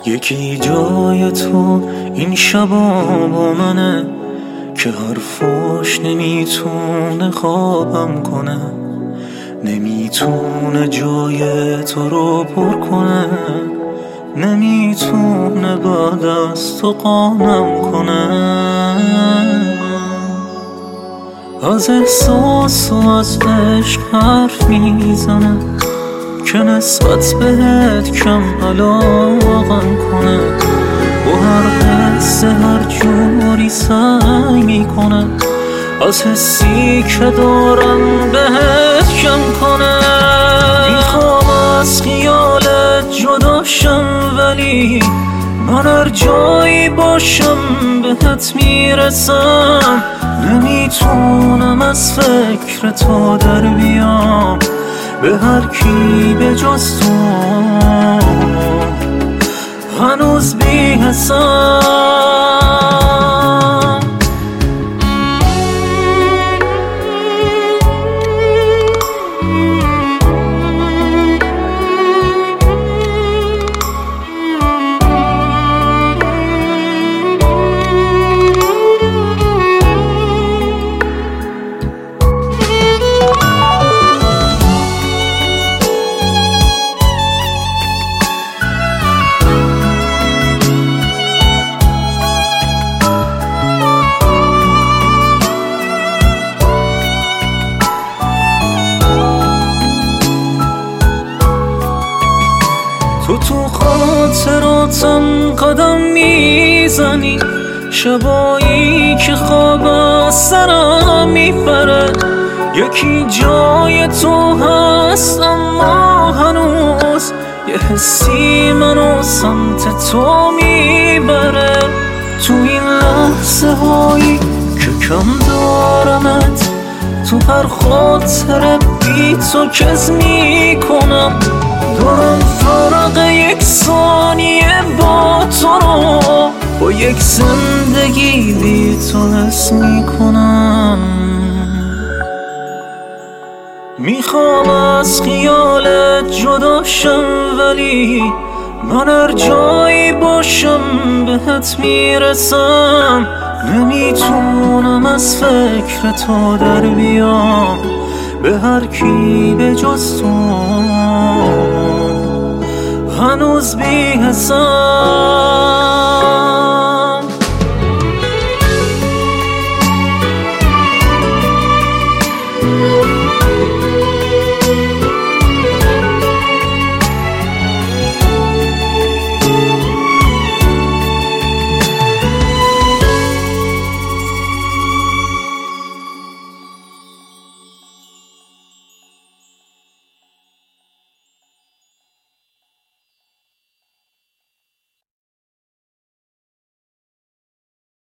یکی جای تو این شبا با منه که حرفاش نمیتونه خوابم کنه، نمیتونه جای تو رو پر کنه، نمیتونه بعد از تو قانم کنه. از احساس و از عشق حرف میزنه که نسبت بهت کم علاقم کنه، با هر حس هر جوری سعی میکنه از حسی که دارم بهت کم کنه. میخوام از خیالت جداشم ولی من هر جایی باشم بهت میرسم، نمیتونم از فکر تو در بیام به هر کی به جز تو هنوز بی حسام. تو خاطراتم قدم میزنی، شبایی که خواب از سرم میپره. یکی جای تو هست اما هنوز یه حسی منو سمت تو میبره. تو این لحظه هایی که کم دارمت، تو هر خاطره بی تو کز میکنم، دارم فرق یک ثانیه با تو رو با یک زندگی بی تو حس میکنم. میخوام از خیالت جداشم ولی من هر جایی باشم بهت میرسم، نمیتونم از فکر تو در بیام به هر کی به جز تو هنوز بی حساب.